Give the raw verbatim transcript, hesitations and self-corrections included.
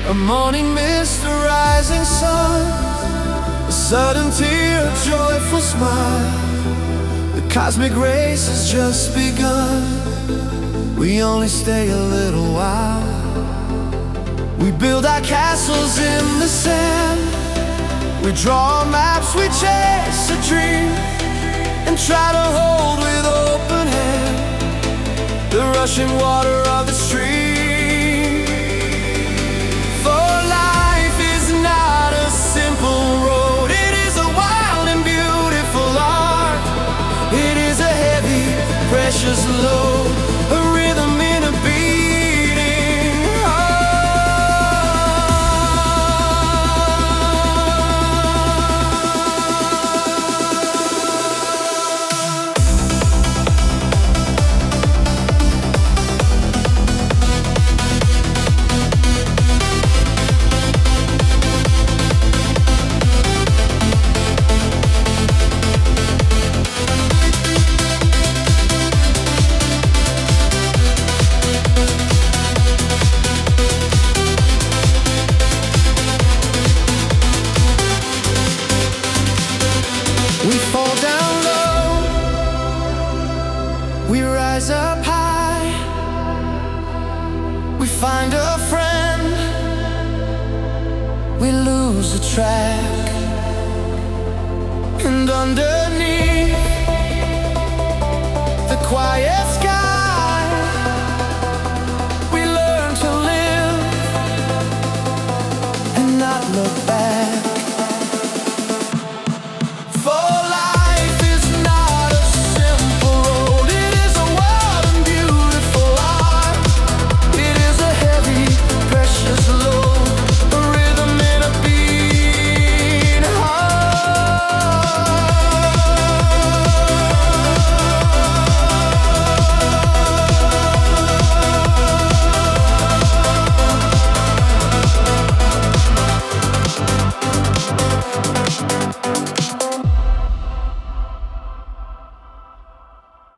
A morning mist, a rising sun, a sudden tear, a joyful smile. The cosmic race has just begun. We only stay a little while. We build our castles in the sand. We draw maps, we chase a dream, and try to hold with open hand the rushing water of the stream. For life is not a simple road. It is a wild and beautiful art. It is a heavy, precious load, a rhythm in a beating heart. We fall down low, we rise up high. We find a friend, we lose the track. And underneath the quiet sky, we learn to live and not look back.